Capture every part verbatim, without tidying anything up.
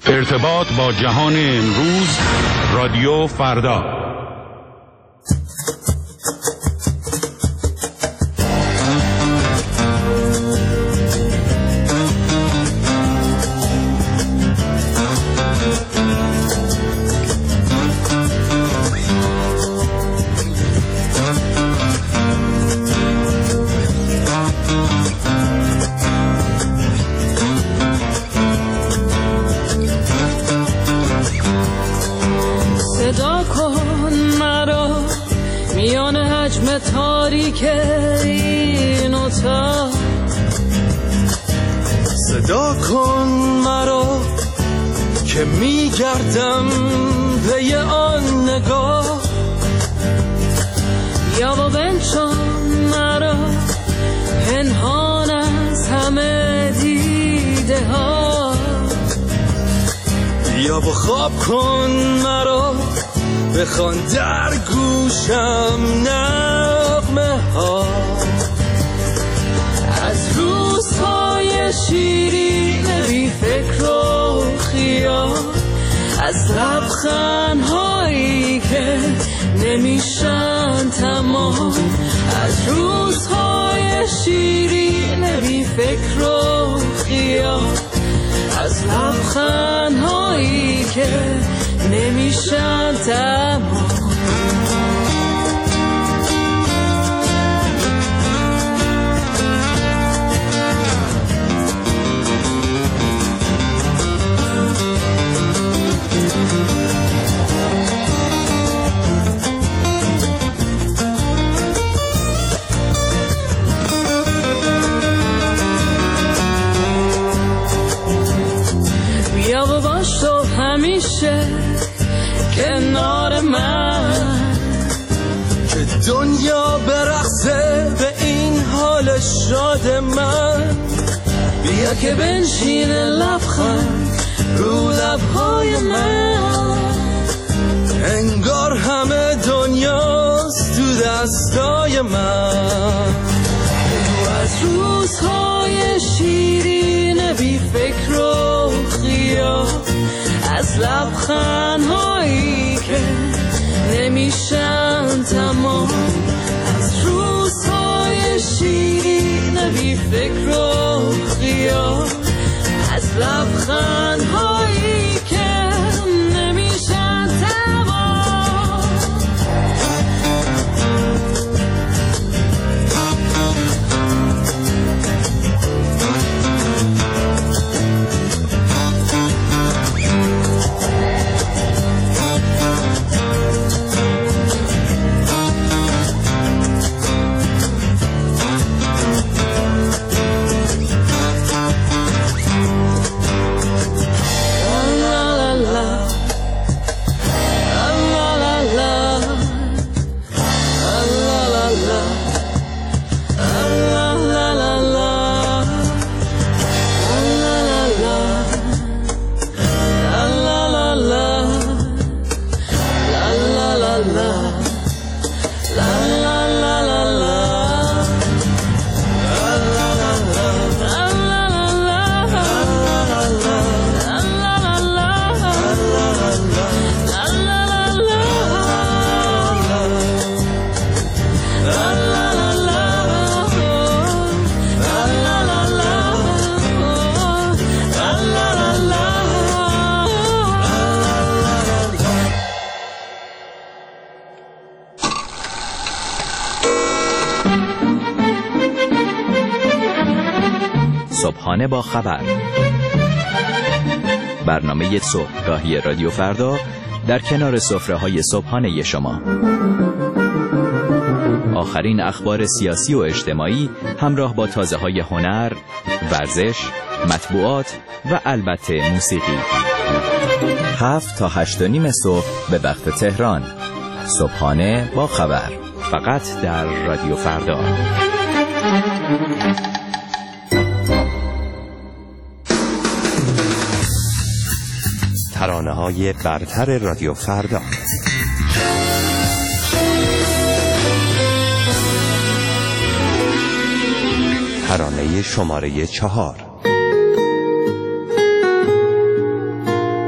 ارتباط با جهان امروز، رادیو فردا. تاریک این اتاق صدا کن مرا که میگردم به آن نگاه، یا با بنشان مرا پنهان از همه دیده ها، یا با خواب کن مرا بخوان در گوشم نغمه ها از روزهای شیرین بی فکر و خیال، از لبخندهایی که نمیشن تمام، از روزهای شیرین بی فکر و خیال، از لبخندهایی که نمیشن تمام. بیا و باش تو همیشه کنار من، که دنیا برقصه به این حال شاد من. بیا که بنشین لبخند رو لبهای من، انگار همه دنیاست تو دستای من. تو از روزهای شیرین بی فکر و خیال، از لبخندهایی که نمیشن تمام، از روزهای شیرین بی فکر و خیال، از لبخندهایی که نمیشن تمام. صبحانه با خبر، برنامه صبحگاهی رادیو فردا در کنار سفره‌های صبحانه شما. آخرین اخبار سیاسی و اجتماعی همراه با تازه‌های هنر، ورزش، مطبوعات و البته موسیقی. هفت تا هشت و نیم صبح به وقت تهران. صبحانه با خبر، فقط در رادیو فردا. ترانه‌های برتر رادیو فردا. ترانه شماره چهار.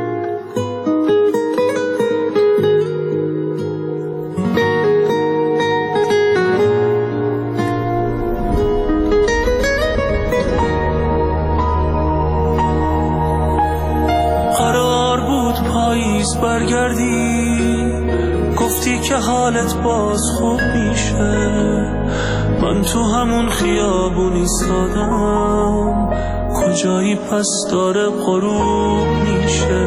برگردی گفتی که حالت باز خوب میشه، من تو همون خیابون ایستادم، کجایی پس داره غروب میشه.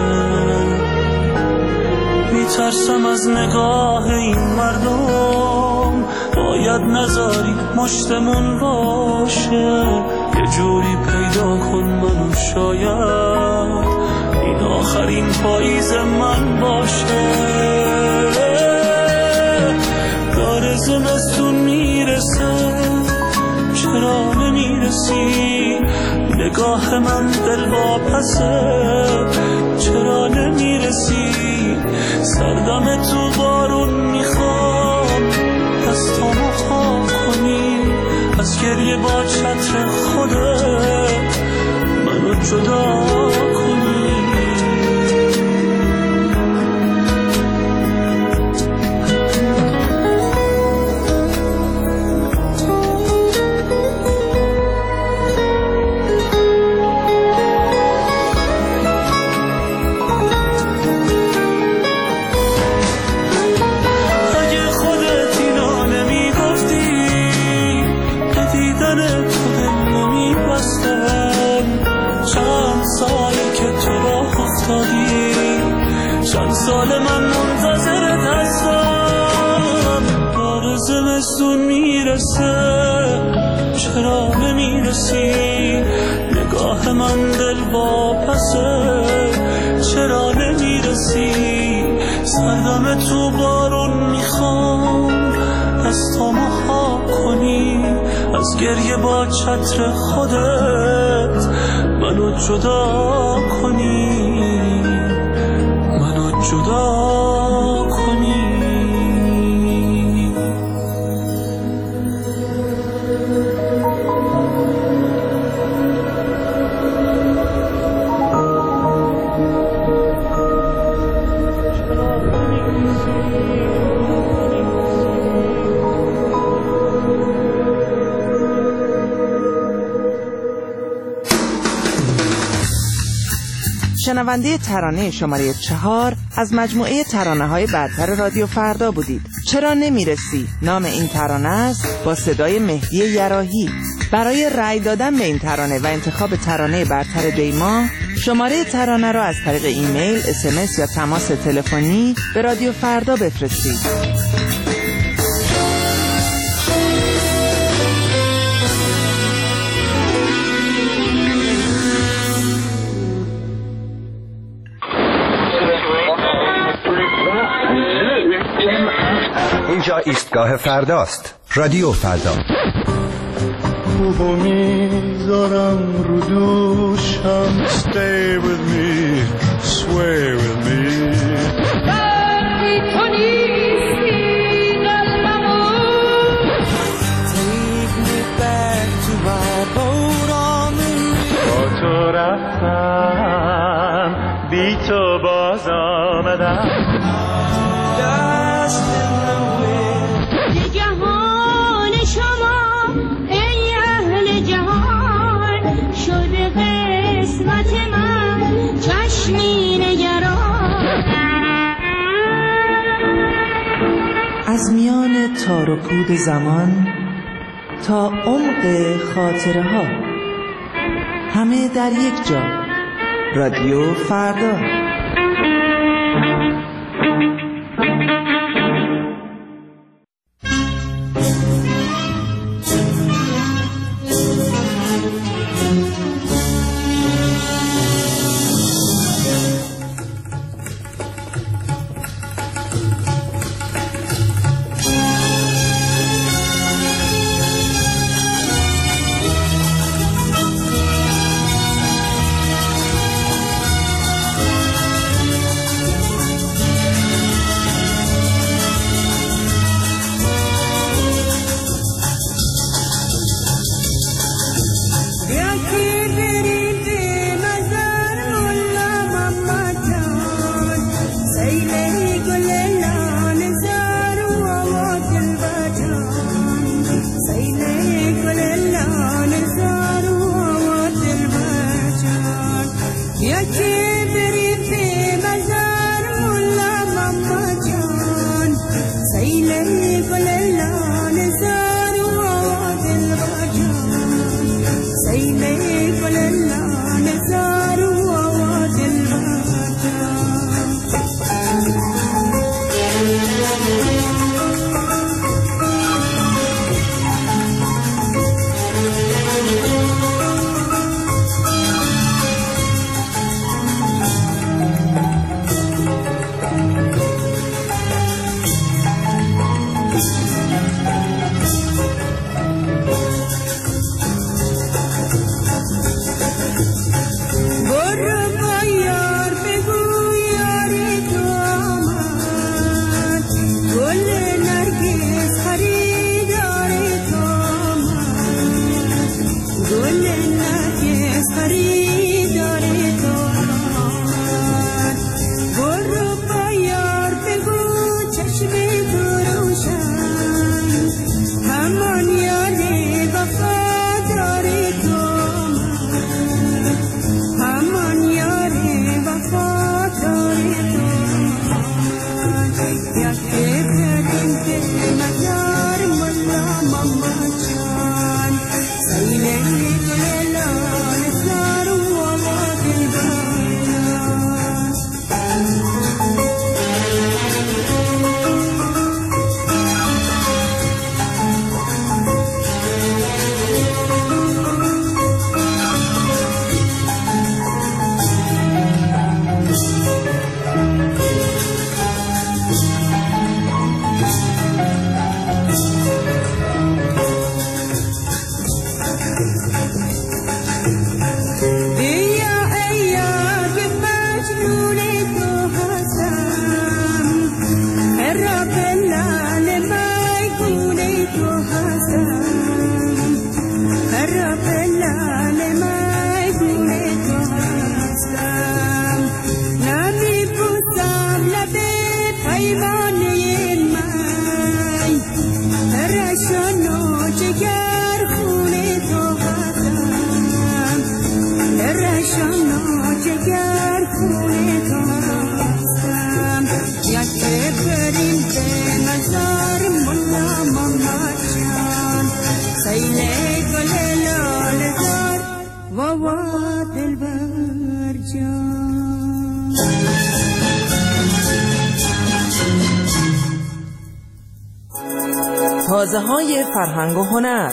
میترسم از نگاه این مردم، باید نذاری مشتمون باشه، یه جوری پیدا کن منو، شاید این آخرین پاییز من باشه. داره زمستون میرسه، چرا نمیرسی؟ نگاه من دل واپسه، چرا نمیرسی؟ سردم تو بارون میخوام، دستامو خاک کنی، از گریه با چتر خودت منو جدا کنی. چند سال من منتظرت هستم، داره زمستون میرسه، چرا نمیرسی؟ نگاه من دل واپسه، چرا نمیرسی؟ سردم تو بارون میخوام، دستامو خاک کنی، از گریه با چتر خودت منو جدا کنی، جدا کنی. شنونده ترانه شماره چهار از مجموعه ترانه های برتر رادیو فردا بودید. چرا نمیرسی نام این ترانه است، با صدای مهدی یراحی. برای رأی دادن به این ترانه و انتخاب ترانه برتر دیما، شماره ترانه را از طریق ایمیل، اس ام اس یا تماس تلفنی به رادیو فردا بفرستید. اینجا ایستگاه فرداست، رادیو فردا. خوبو میذارم رو دوشم، stay with me, sway with me. وقتی تو نیستی قلبمو Take me back to my boat on the river. با تو رفتم، بی تو باز آمدم. جهان شما ای اهل جهان، شده قسمت من چشمی نگران. از میان تار و پود زمان تا عمق خاطره ها، همه در یک جا، رادیو فردا. یکی بری به مزار تازه های فرهنگ و هنر.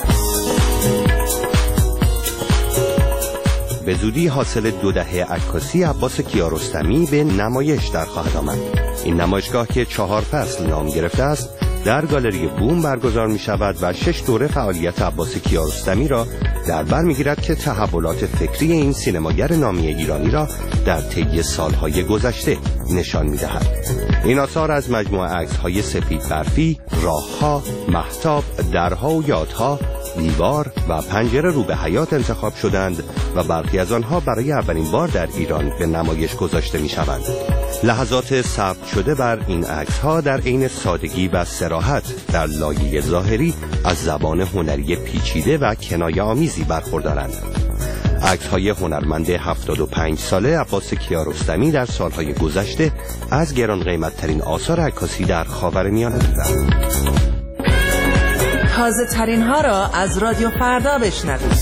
به زودی حاصل دو دهه عکاسی عباس کیارستمی به نمایش در خواهد آمد. این نمایشگاه که چهار فصل نام گرفته است در گالری بوم برگزار می شود و شش دوره فعالیت عباس کیارستمی را در بر می گیرد که تحولات فکری این سینماگر نامی ایرانی را در طی سالهای گذشته نشان می دهد. این آثار از مجموعه عکس‌های سفید برفی، راه‌ها، مهتاب، درها و یادها، دیوار و پنجره رو به حیات انتخاب شدند و برخی از آنها برای اولین بار در ایران به نمایش گذاشته می شوند. لحظات ثبت شده بر این عکس‌ها در عین سادگی و صراحت در لایه ظاهری از زبان هنری پیچیده و کنایه آمیزی برخوردارند. عکس‌های هنرمند هفتاد و پنج ساله عباس کیارستمی در سالهای گذشته از گران قیمت‌ترین آثار عکاسی در خاورمیانه بودند. تازه ترین ها را از رادیو فردا بشنوید.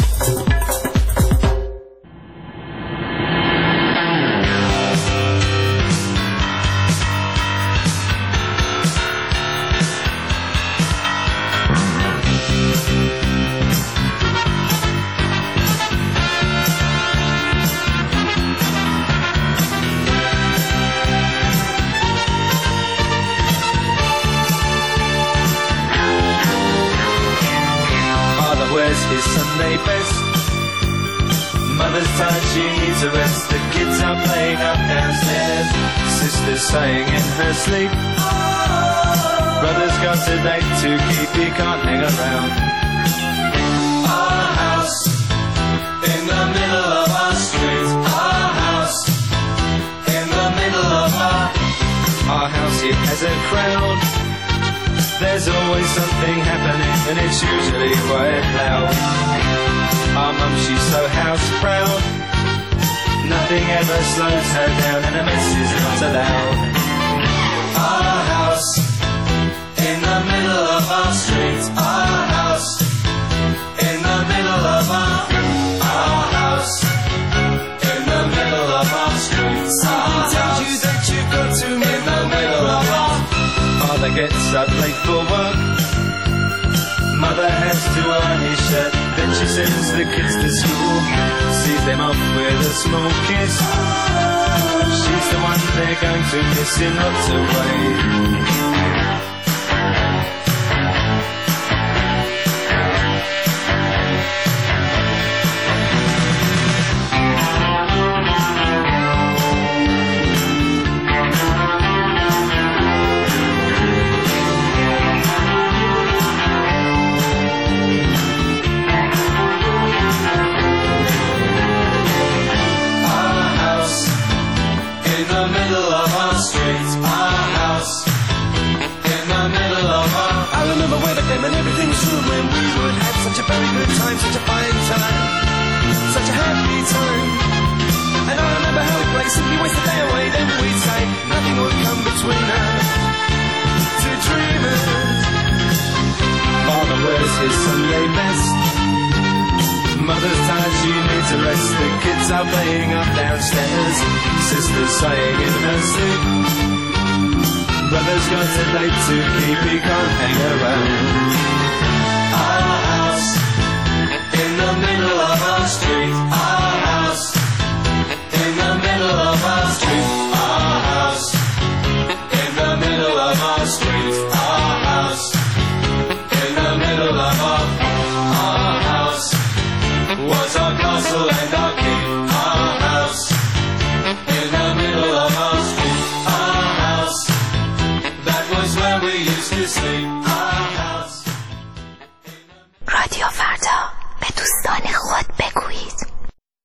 His Sunday best. Mother's tired, she needs a rest. The kids are playing up downstairs. Sister's sighing in her sleep. Brother's got a date to keep, he can't hang around. Our house in the middle of our street. Our house in the middle of our Our house, it has a crowd. There's always something happening and it's usually quite loud. Our mum, she's so house proud. Nothing ever slows her down and a mess is not allowed. Our house in the middle of our street. Our house in the middle of our Our house in the middle of our street. Someone tells you that you've got to in the middle of our Father gets up late for work. Mother has to iron his shirt. Then she sends the kids to school. Sees them off with a small kiss. She's the one they're going to miss in lots of ways. And everything was true when we would have such a very good time, such a fine time, such a happy time. And I remember how we'd play, simply waste the day away, then we'd say nothing would come between us, two dreamers. Father wears his Sunday best. Mother's tired, she needs a rest. The kids are playing up downstairs. Sister's sighing in her sleep. Brother's got a date to keep, he can't hang around. Our house in the middle of our street. Our house in the middle of our street. Our house in the middle of our street. Our house in the middle of our Our house was our castle and our king. Our house in the middle of our street. Our house was where we used to sleep. Our house. رادیو فردا به دوستان خود بگویید.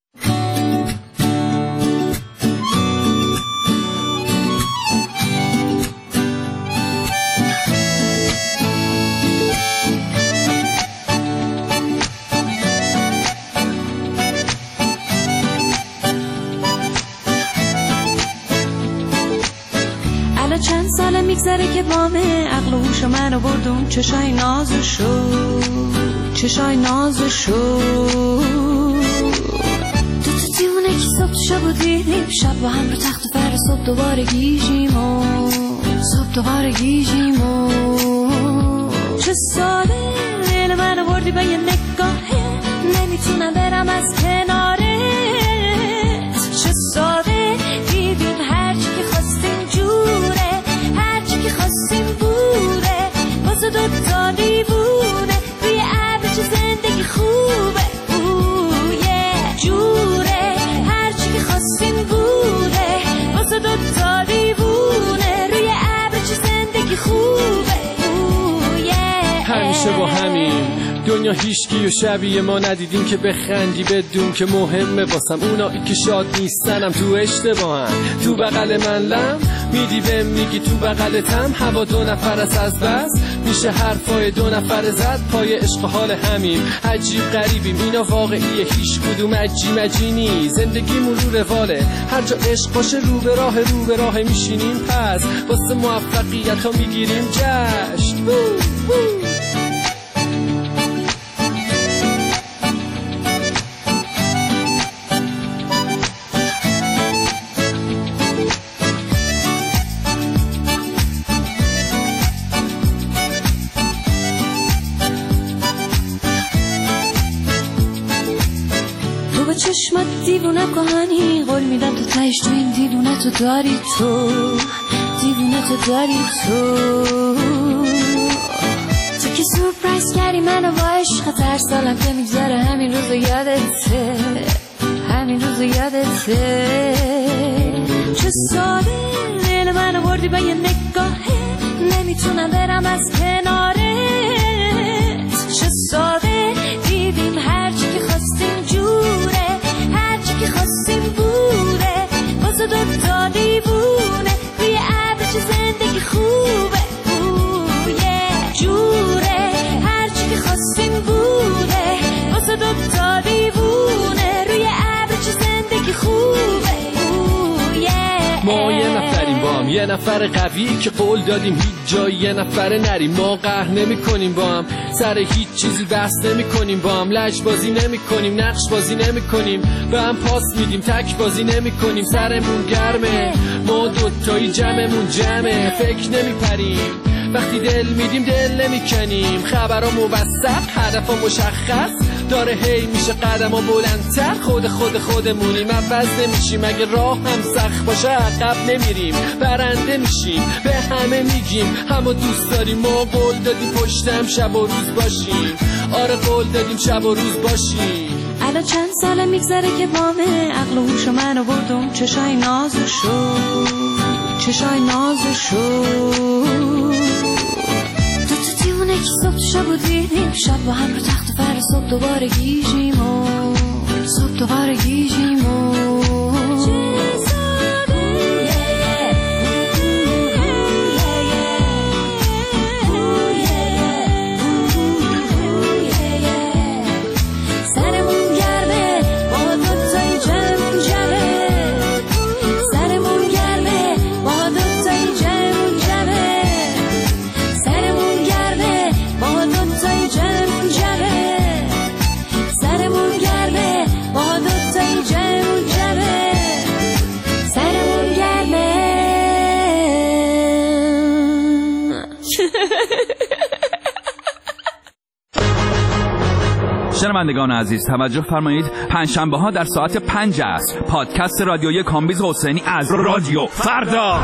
چند ساله میگذره که وامه عقل و هوش منو بردون چشای نازشو چشای نازشو تو تو دیونه که صبح تو شب و دیدیم شب با هم رو تخت و فر صبح دوباره گیجیم و صبح دوباره گیجیم و چه ساده دل من آوردی با یه نگاهه، نمیتونم برم از کنارت. چه ساده دیدیم هرچی که خواستیم جوره، هرچی که خواستیم بوده، واسه دوتا دیوونه روی ابر چه زندگی خوبه. اوه جوره هرچی که خواستیم بوده، واسه دوتا دیوونه روی ابر چه زندگی خوبه. همیشه با همین دنیا هیچکی و شبیه ما ندیدیم که بخندی بدون که مهمه واسم اونایی که شاد نیستنم تو اشتباهن. تو بغل من لم میدی بهم میگی تو بغلتم، هوا دو نفر است از بس میشه حرفای دو نفر زد پای عشق حال همین. عجیب غریبیم اینا واقعیه، هیچ کدوم عجی مجی نی، زندگیمون رو رواله، هر جا عشق باشه رو به راه رو به راه میشینیم، پس واسه موفقیت ها میگیریم جشن. چشمت دیوونه کهانی، قول میدم تو تهش تو این دیوونه تو داری، تو دیوونه تو داری، تو تو که سورپرایز کردی منو با عشقت، هر سالم که میگذره همین روزو یادته، همین روزو یادته. چه ساده دل منو بردی با یه نگاهه، نمیتونم برم از کنارت. چه ساده دیدیم هرچی که خواستیم جوره، هرچی که خواستیم بوده، واسه دوتا دیوونه روی ابر چه زندگی خوبه. اوه جوره هرچی که خواستیم بوده، واسه دوتا دیوونه روی ابر چه زندگی خوبه. ما یه نفریم با هم، یه نفر قوی که قول دادیم هیچ جایی یه نفر نریم. ما قهر نمی کنیم با هم، سر هیچ چیزی بحث نمی کنیم با هم، لج بازی نمی کنیم، نقش بازی نمی کنیم، به هم پاس میدیم، تک بازی نمی کنیم. سرمون گرمه ما دوتایی جمعمون جمعه، فکر نمی پریم وقتی دل میدیم دل نمی کنیم. خبرها موثق هدفها مشخص داره، هی میشه قدم ها بلندتر، خود خود خودمونیم، عوض نمیشیم، اگه راه هم سخت باشه عقب نمیریم، برنده میشیم، به همه میگیم همه دوست داریم. ما قول دادیم پشتم شب و روز باشیم، آره قول دادیم شب و روز باشیم. الان چند ساله میگذره که بامه، عقل و هوش منو بردم چشای نازو شو، چشای نازو شو. دو تا دیوونه که صبح تو شب و دیدیم، شب با هم رو تخت و فر، صبح دوباره گیجیم و صبح دوباره گیجیم و شنوندگان عزیز توجه فرمایید، پنجشنبه ها در ساعت پنج عصر پادکست رادیویی کامبیز حسینی از رادیو فردا.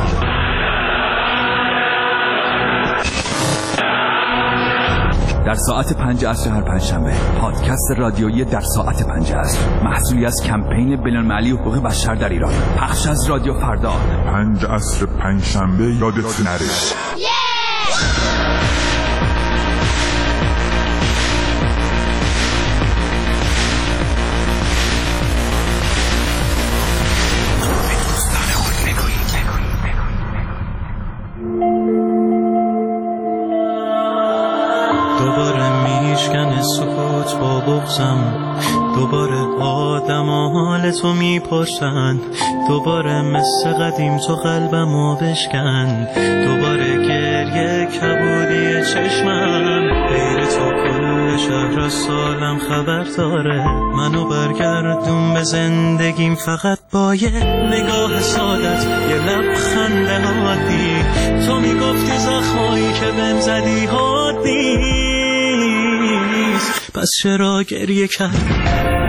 در ساعت پنج عصر هر پنجشنبه پادکست رادیویی در ساعت پنج عصر، محصولی از کمپین بین‌المللی حقوق بشر در ایران، پخش از رادیو فردا. پنج عصر پنجشنبه یادت نره. سکوت با بغزم، دوباره آدم ها حال تو میپرسن، دوباره مثل قدیم تو قلبمو بشکن، دوباره گریه کبودی چشمم، غیر تو کل کل شهر از سالم خبر داره. منو برگردون به زندگیم فقط با یه نگاه سادت، یه لبخند عادی. تو میگفتی زخمایی که بهم زدی حادی نیست، پس چرا گریه کردی؟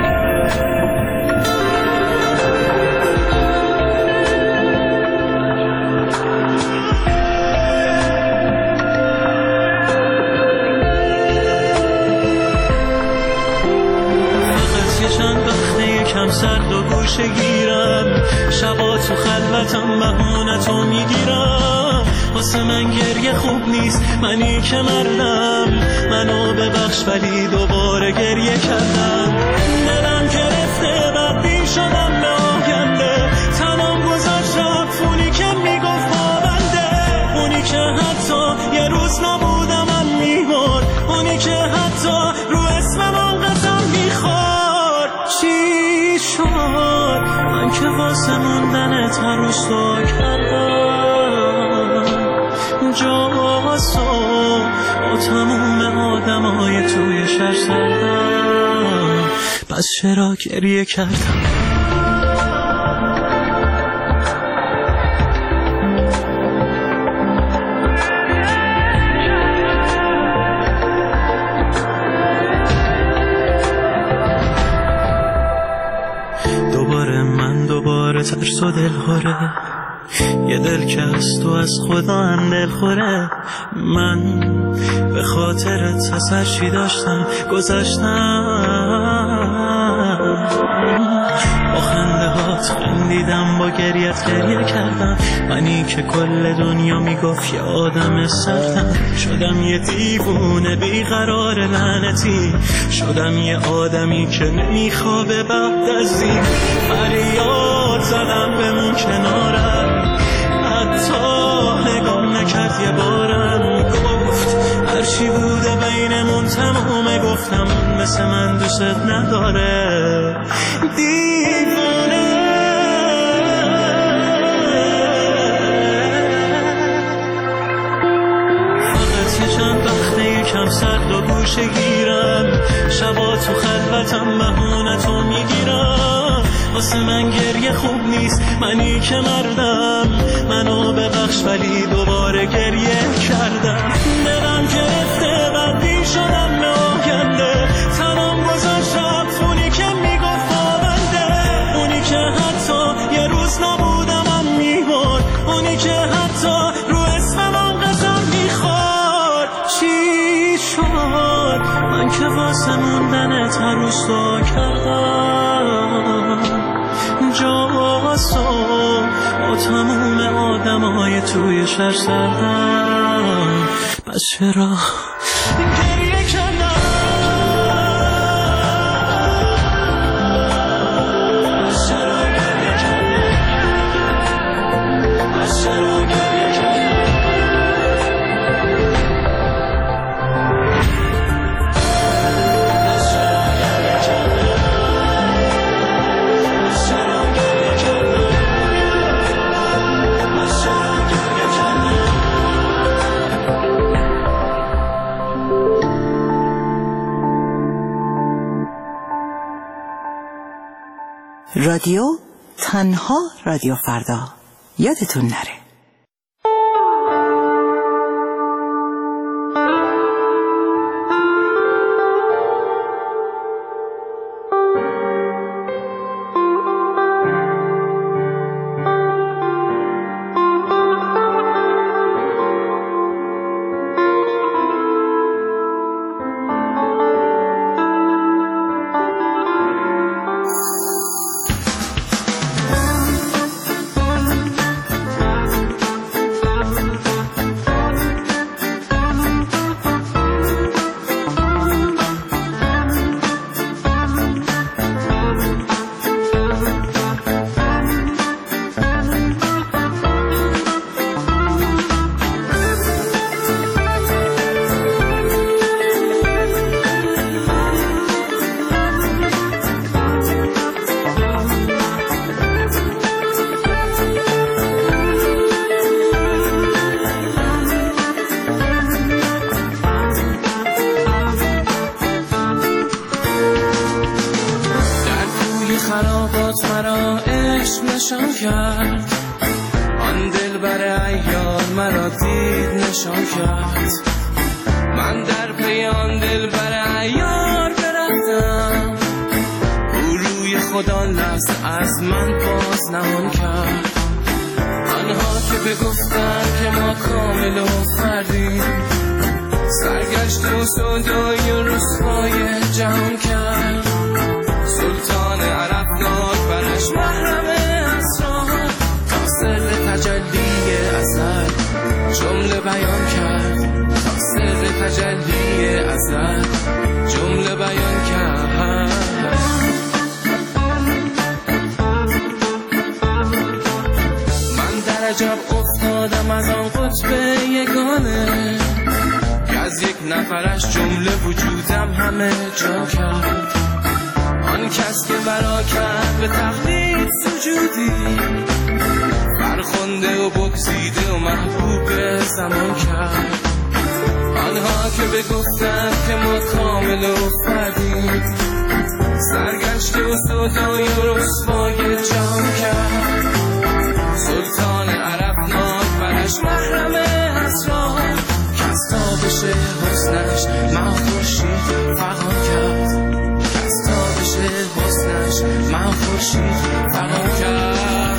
سرد و گوشه گیرم، شبا تو خلوتم بهونتو میگیرم. واسه من گریه خوب نیست، منی که مردم. منو ببخش ولی دوباره گریه کردم. دلم گرفته بدبین شدم به آینده، تنم گذاشت رفت اونی که میگفت پابنده. اونی که حتی یه روز نبودم من میمرد، اونی که حتی رو اسمم قسم میخورد. چی من که واسه موندنت هر روز دعا کردم، جاسو با تموم آدمای توی شهر سردم، پس چرا گریه کردم؟ ترس و دل خوره، یه دل که از تو از خدا هم دل خوره. من به خاطرت سر چی داشتم گذاشتم، با خنده هات خندیدم، با گریت گریه کردم. منی که کل دنیا میگفت یه آدم سردم، شدم یه دیوونه بیقرار لعنتی. شدم یه آدمی که نمیخوابه بعد از این. فریاد زدم بمون کنارم، حتی نگام نکرد یه بارم. گفت هرچی بوده بینمون تمومه، گفتم مثل من دوست نداره. دیوونه فقط یه چند وقته یکم سرد و گوشه گیرم، شبا تو خلوتم بهونتو میگیرم. واسه من گریه خوب نیست، منی که مردم. منو ببخش ولی دوباره گریه کردم. دلم گرفته بدبین شدم به آینده، تنم گذاشت رفت اونی که میگفت پابنده. اونی که حتی یه روز نبودم من میمرد، اونی که حتی رو اسمم قسم میخورد. چی شد من که واسه موندنت هر روز دعا کردم، جاسو با تموم آدمای توی شهر سردم، پس چرا گریه کردم؟ پس چرا گریه کردم؟ پس چرا گریه کردم؟ رادیو تنها رادیو فردا، یادتون نره. کرد. آن دلبر عیار مرا دید نشان کرد. من در پی آن دلبر عیار برفتم. او روی خدا لحظه از من باز نهان کرد. آنها که بگفتن که ما کامل و فردیم، سرگشت و سودای و رسوای جهان کرد. سلطان عرفناک برش محرم اسرار، تا سر تجلی ازل جمله بیان کرد. تا سر تجلی ازل جمله بیان کرد. من در عجب افتادم از آن قطب یگانه، که از یک نفرش جمله وجودم همه جا کرد. آن کس که برا کرد به تقلید سجودی، فرخنده و بگزیده و محبوب زمان کرد. آنها که بگفتن که ما کامل و فردیم، سرگشت و سودای و رسوای جهان کرد. سلطان عرفناک برش محرم اسرار، کس تابش حسنش من خورشید فغان کرد. کس تابش حسنش من خورشید فغان کرد.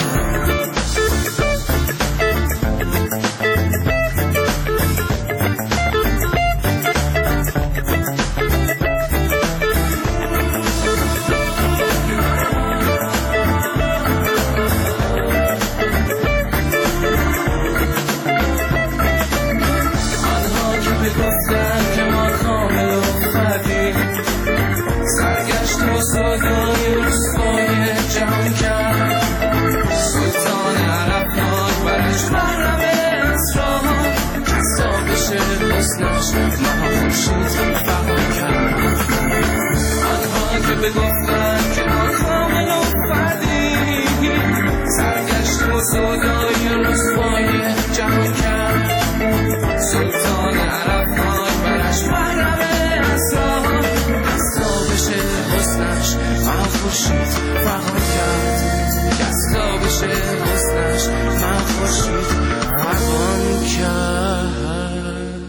سودای رسوای جهان کرد. سلطان عرفناک برش محرم اسرار، کس تابش حسنش من خورشید فغان کرد. آنها که بگفتن که ما کامل و فردیم، سرگشت و سودای رسوای جهان کرد. سلطان عرفناک برش محرم اسرار، کس تابش حسنش من خورشید فغان کرد. کس تابش حسنش من خورشید فغان کرد.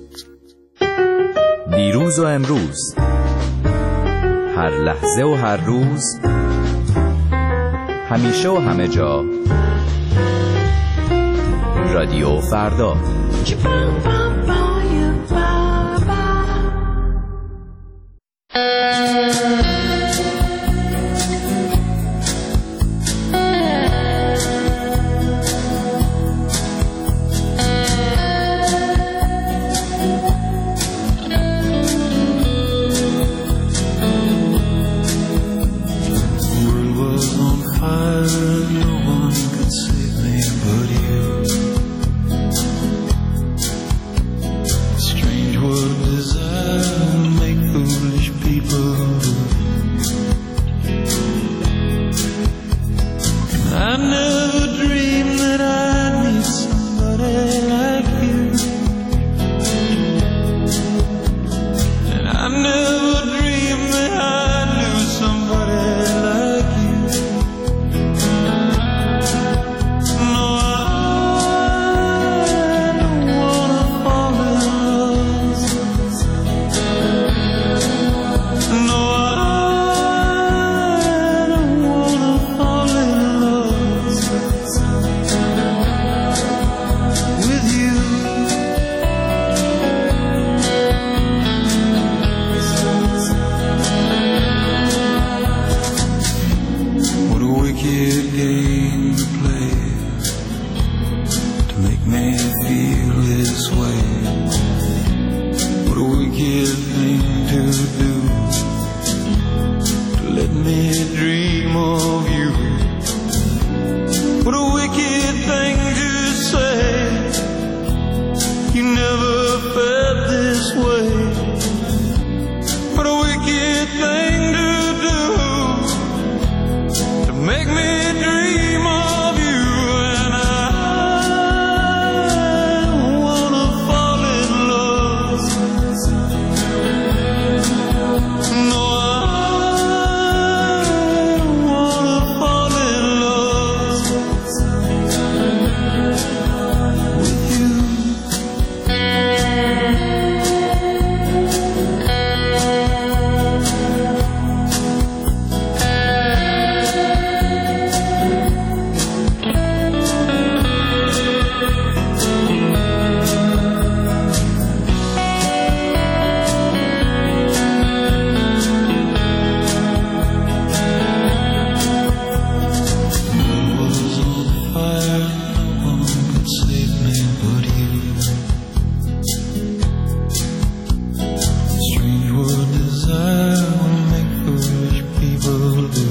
دیروز و امروز، هر لحظه و هر روز، همیشه و همه جا، رادیو فردا. Make me dream of you, and I fire, no one could save me but you. Strange what desire will make foolish people do.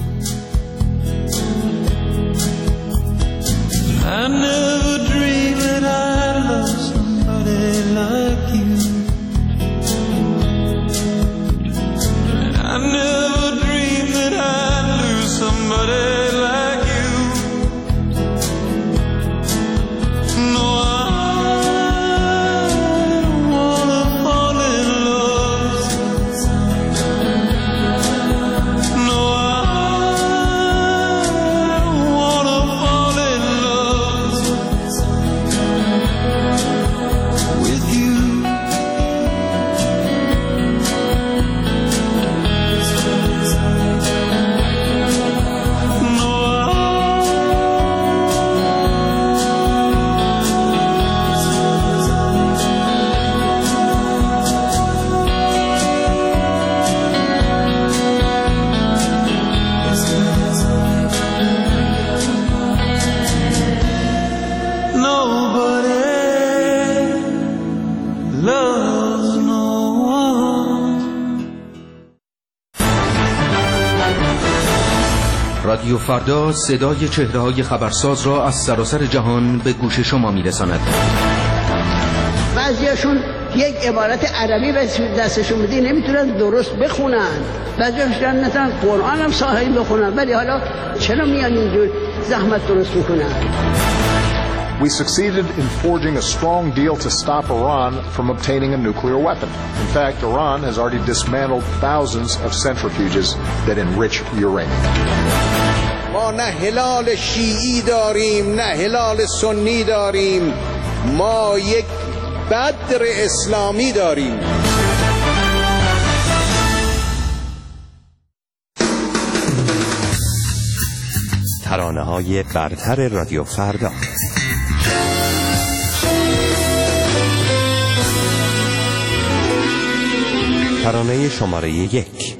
I never dreamed that I'd love somebody like you. I never dreamed that I'd lose somebody like you. No, I don't wanna fall in love. No, I don't wanna fall in love with you. رادیو فردا صدای چهره‌های خبرساز را از سراسر جهان به گوش شما می‌رساند. بعضیاشون یک عبارت عربی به دستشون بدی نمیتونن درست بخونن، بعضیاشون نتونن قرآن هم صحیح بخونن، ولی حالا چرا میان اینجور زحمت درست میکنن؟ We succeeded in forging a strong deal to stop Iran from obtaining a nuclear weapon. In fact, Iran has already dismantled thousands of centrifuges that enrich uranium. ما نه هلال شیعی داریم نه هلال سنی داریم، ما یک بدر اسلامی داریم. ترانه‌های برتر رادیو فردا. ترانه شماره یک.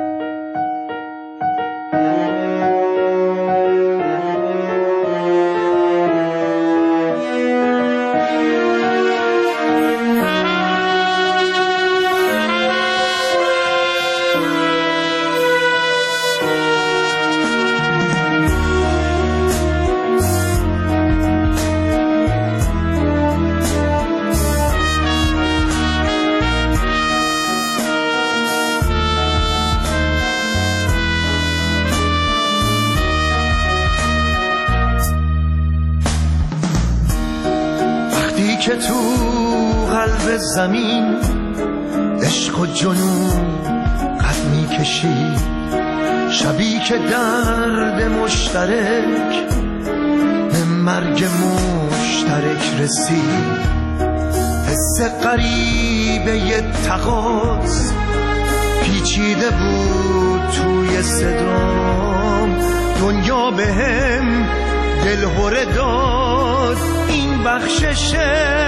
که تو قلب زمین عشق و جنون قد می کشی، شبی که درد مشترک به مرگ مشترک رسید، حس غریبه تقاض پیچیده بود توی صدام، دنیا به هم دلهره داد این بخششه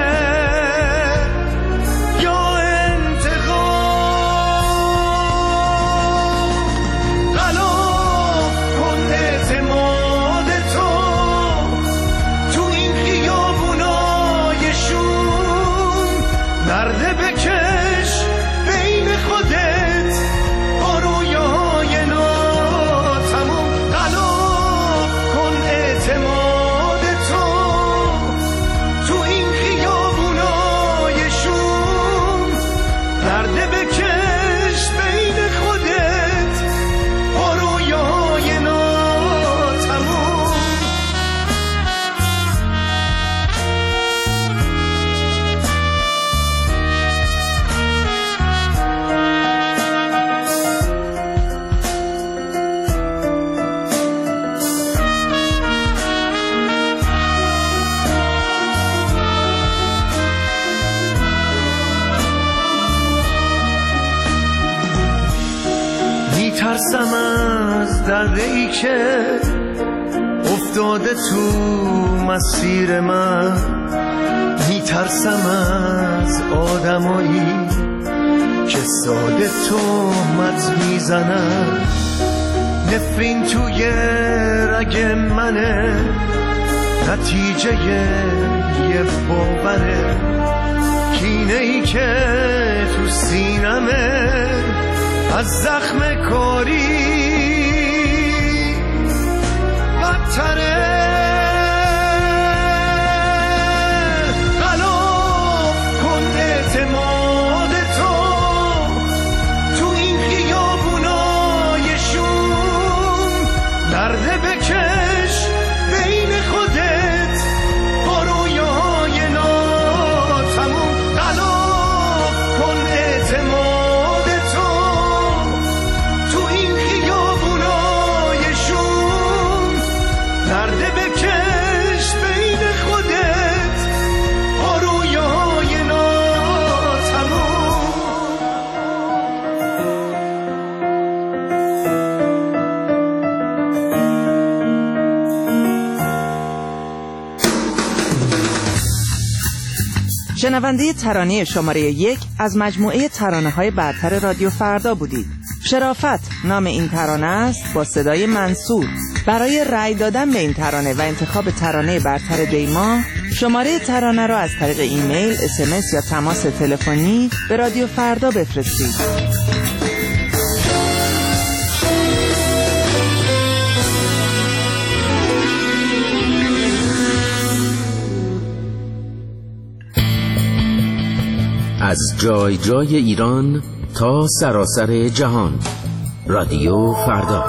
یا انتقام. غلاف کن اعتماد تو تو این خیابونای شوم، نرده بکش بین خودت با رویای ناتموم. غلاف کن اعتماد ترسم از دره‌ای که افتاده تو مسیر من، میترسم از آدمایی که ساده تهمت میزنن، نفرین توی رگ منه نتیجه یه باوره، کینه ای که تو سینمه از زخم کاری بدتره. غلاف کن اعتماد تو تو این خیابونای شوم، درد بکش بین خودت با رویاهای ناتموم. غلاف کن اعتماد تو تو این خیابونای شوم، درد بکش بین خودت با رویاهای ناتموم. شنونده ترانه شماره یک از مجموعه ترانه‌های برتر رادیو فردا بودید. شرافت نام این ترانه است با صدای منصور. برای رأی دادن به این ترانه و انتخاب ترانه برتر دیما، شماره ترانه را از طریق ایمیل، اس ام اس یا تماس تلفنی به رادیو فردا بفرستید. از جای جای ایران تا سراسر جهان، رادیو فردا.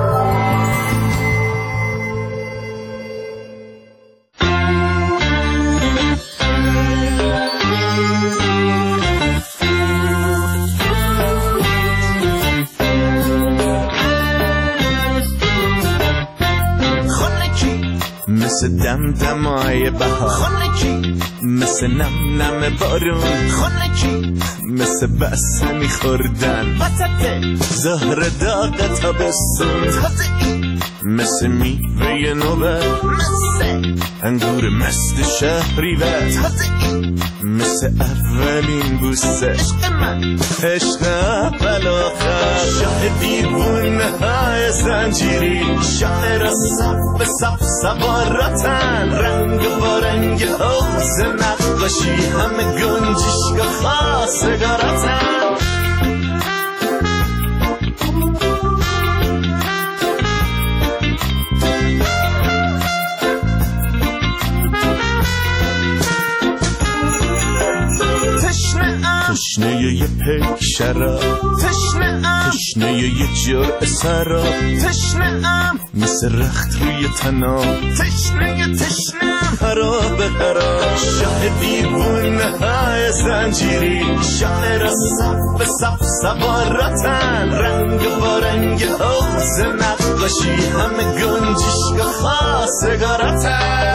مثل دم دمای بهار، خونکی مثل نم نم بارون، خونکی مثل بسته میخوردن وسط زهر داغ تابستون، تازه‌ای مثل میوه نوبت، مثل انگور مست شهریور، تازه‌ای مثل اولین بوسه عشق من، عشق اول آخر، شاه دیوونه های زنجیری، شاعر صف به صف سواراتن، رنگ با رنگ حوض نقاشی، همه گنجشگاه خواستگاراتن. تشنه یه پیک شراب، تشنه ام تشنه یه جرعه سراب، تشنه ام مثل رخت روی تناب، تشنه تشنه خراب خراب، شاه دیوونه های زنجیری، شاعر صف به صف سواراتن، رنگ با رنگ حوض نقاشی، همه گنجشگاه خواستگاراتن.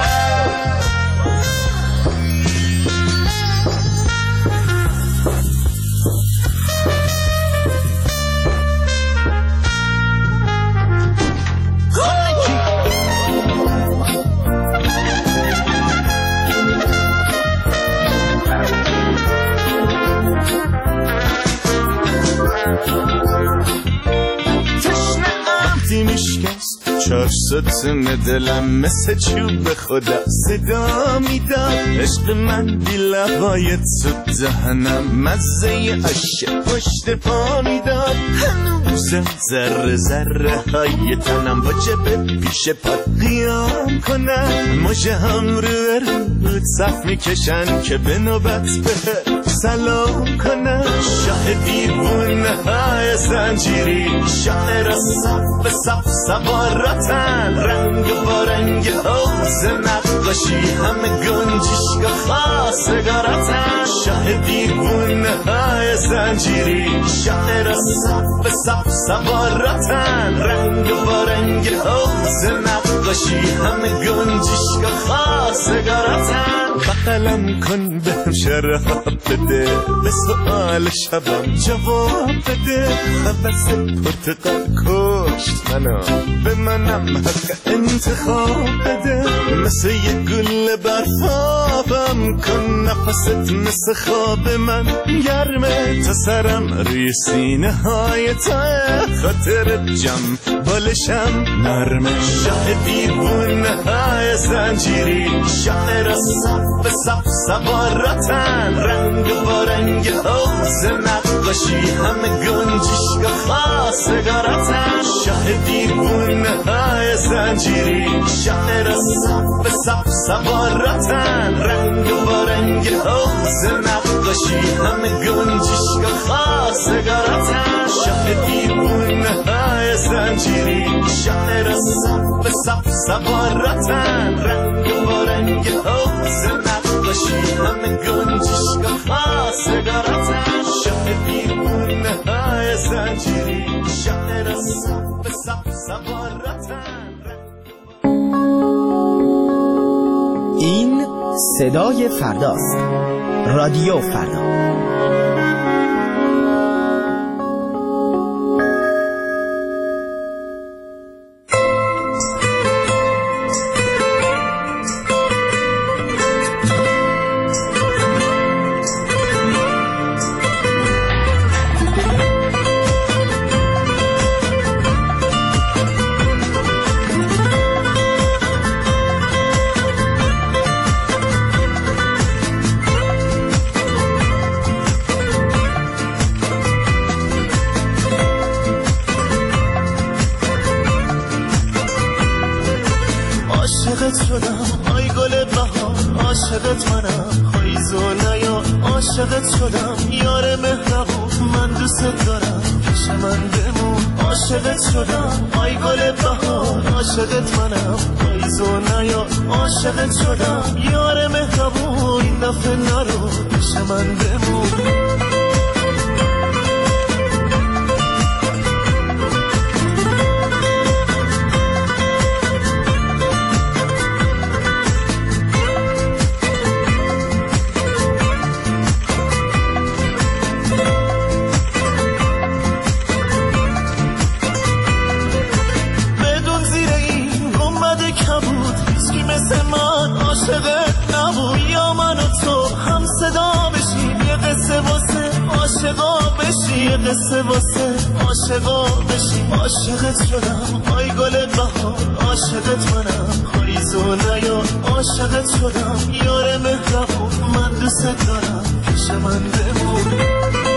چارستون دلم مثل چوب خدا صدا میداد، عشق من بی لبای تو دهنم مزه عشق پشت پا میداد، هنوز ذره ذره های تنم با جبه پیش پا قیام کنن، مژه هم رو رو صف میکشن که به نوبت به سلام کنن، شاه دیوونه های زنجیری، شاعر صف به صف سواراتن، رنگ با رنگ حوض نقاشی، همه گنجشگاه خواستگاراتن، شاه دیوونه های زنجیری، شاعر صف به صف سواراتن، رنگ با رنگ حوض نقاشی، همه گنجشگاه خواستگاراتن. بغلم کن بهم شراب بده، به سؤال شبم جواب بده، حوض پرتقال کشت منو، به منم حق انتخاب بده، مثل یه گل برفابم کن، نفست مثل خواب من گرمه، تا سرم روی سینه های تا خاطر جم بالشم نرمه، شاه دیوونه های زنجیری شهر صف به صف سوارتن رنگ با رنگ حوز نقاشی همه گنجشگاه خواستگارتن شهر دیوونه های زنجیری شهر صف به صف سوارتن رنگ با رنگ حوز نقاشی همه گنجشگاه خواستگارتن شهر دیوونه های زنجیری شهر صف به صف سوارتن رنگ با رنگ حوز نقاشی همه گنجشگاه خواستگارتن شهر دیوونه های زنجیری شهر صف به صف سوارتن. این صدای فرداست. رادیو فردا. عاشقت شدم آی گل بهار عاشقت منم پاییز و نیار عاشقت شدم یار مهربون من دوست دارم پیش من بمون عاشقت شدم آی گل بهار عاشقت منم پاییز و نیار عاشقت شدم یار مهربون این دفعه نرو پیش من بمون عاشقت نبود یا من و تو هم صدا بشیم یه قصه واسه عاشقا بشیم یه قصه واسه عاشقا بشیم عاشقت شدم آی گل بهار عاشقت منم پاییز و نیار عاشقت شدم یار مهربون من دوست دارم پیش من بمون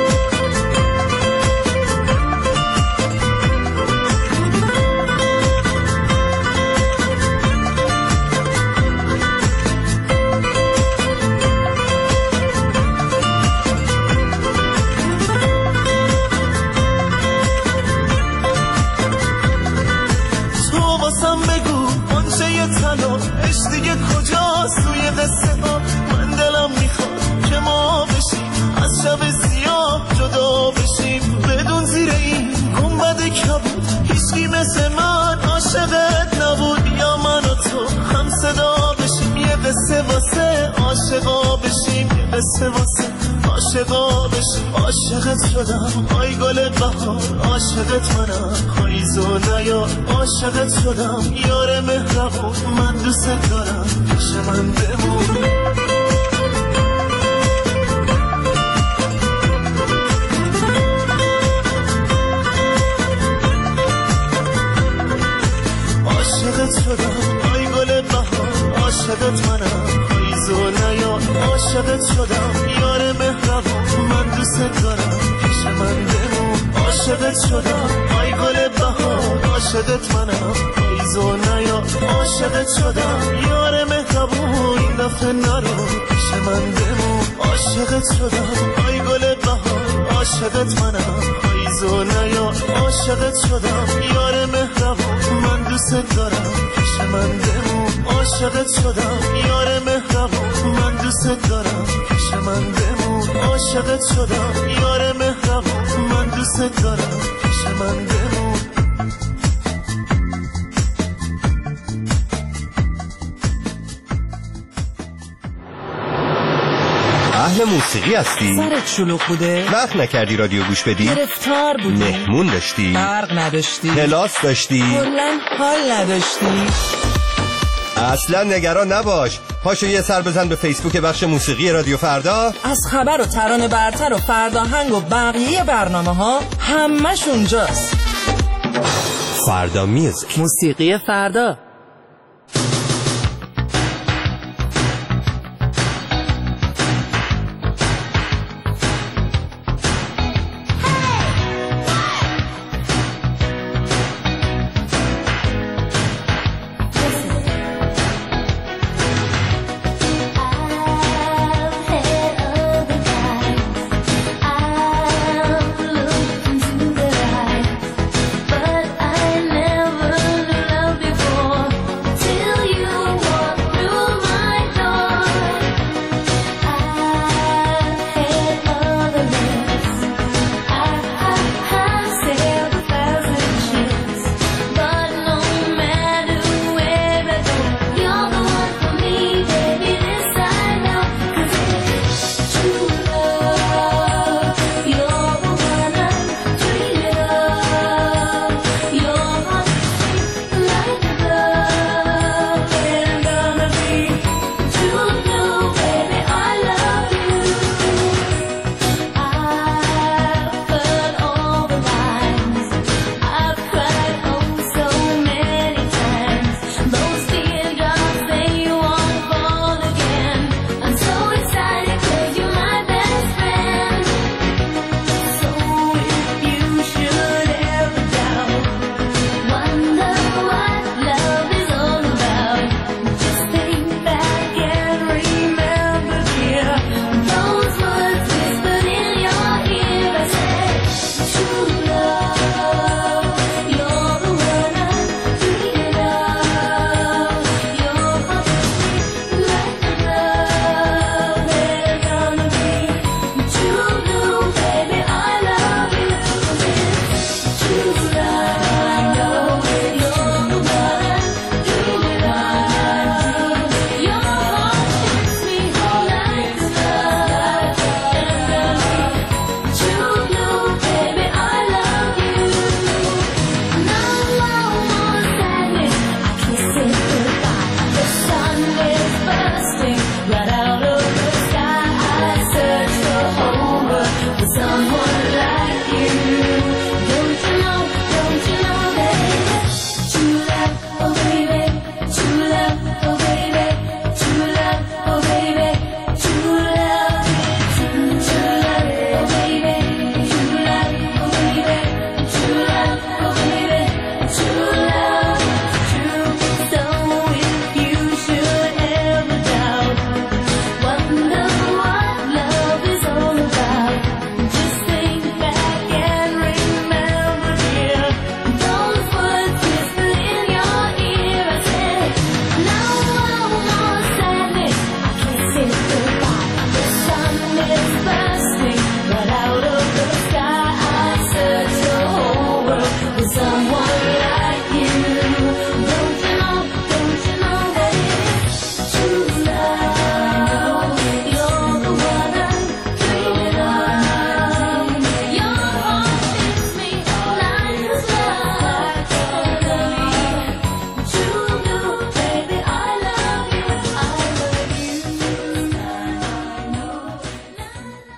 عشق دیگه کجاست توی قصه ها من دلم میخواد که ما بشیم از شب سیاه جدا بشیم بدون زیر این گنبد کبود هیچکی مثل من عاشقت نبود یا من و تو هم صدا بشیم یه قصه واسه عاشقا بشیم یه قصه واسه عاشقا بشیم عاشقت شدم آی گل بهار عاشقت منم پاییز و نیار عاشقت شدم یار مهربون من دوست دارم پیش من بمون عاشقت شدم آی گل بهار عاشقت منم پاییز و نیار عاشقت شدم یار مهربون من دوست دارم پیش من بمون عاشقت شدم آی گل بهار عاشقت منم پاییز و نیار عاشقت شدم یار مهربون این دفعه نرو پیش من بمون عاشقت شدم آی گل بهار عاشقت منم پاییز و نیار عاشقت شدم یار مهربون من دوست دارم پیش من بمون عاشقت شدم یار مهربون من دوست دارم پیش من بمون عاشقت شدم یار مهربون من دوست دارم پیش من بمون اهل موسیقی هستی؟ سرت شلوغ بوده؟ وقت نکردی رادیو گوش بدی؟ گرفتار بودی؟ مهمون داشتی؟ برق نداشتی؟ کلاس داشتی؟ کلن حال نداشتی؟ اصلا نگران نباش، پاشو یه سر بزن به فیسبوک بخش موسیقی رادیو فردا. از خبر و ترانه برتر و فرداهنگ و بقیه برنامه ها همش اونجاست. فردا میوزیک، موسیقی فردا.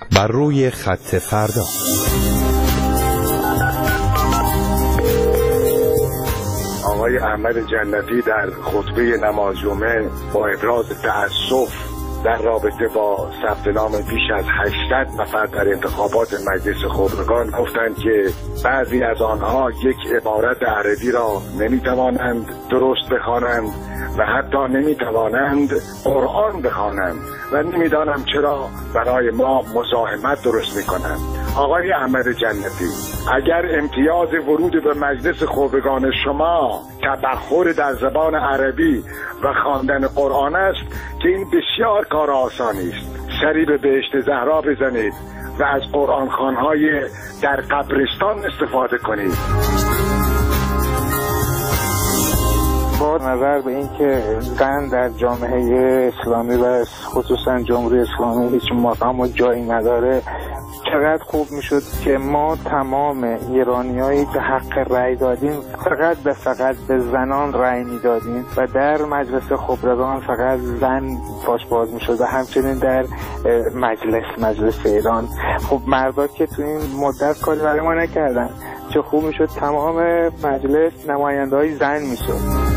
بر روی خط فردا. آقای احمد جنتی در خطبه نماز جمعه با ابراز تأسف در رابطه با ثبت نام بیش از هشتصد نفر در انتخابات مجلس خبرگان گفتند که بعضی از آنها یک عبارت عربی را نمیتوانند درست بخوانند و حتی نمیتوانند قرآن بخوانند و نمیدانم چرا برای ما مزاحمت درست میکنند. آقای احمد جنتی، اگر امتیاز ورود به مجلس خبرگان شما تبخر در زبان عربی و خواندن قرآن است که این بسیار کار آسانی است، سری به بهشت زهرا بزنید و از قرآن خوانهای در قبرستان استفاده کنید. با نظر به اینکه زن در جامعه اسلامی و خصوصا جمهوری اسلامی هیچ مقام و جایی نداره، چقدر خوب میشد که ما تمام ایرانیایی که حق رأی دادیم فقط به فقط به زنان رأی میدادیم و در مجلس خبرگان فقط زن پاش باز میشد و همچنین در مجلس مجلس ایران. خب مردا که تو این مدت کاری برای ما نکردن، چه خوب میشد تمام مجلس نماینده های زن میشد.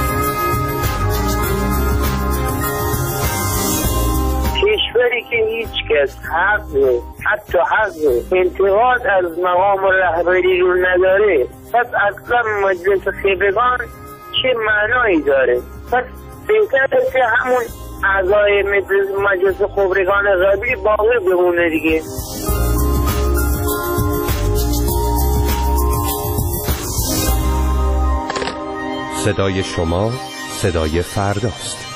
کشوری که هیچ کس حق حتی حق انتقاد از مقام رهبری رو نداره، پس اصلا مجلس خبرگان چه معنایی داره؟ پس بهتره که همون اعضای مجلس خبرگان قبلی باقی بمونه دیگه. صدای شما صدای فرداست.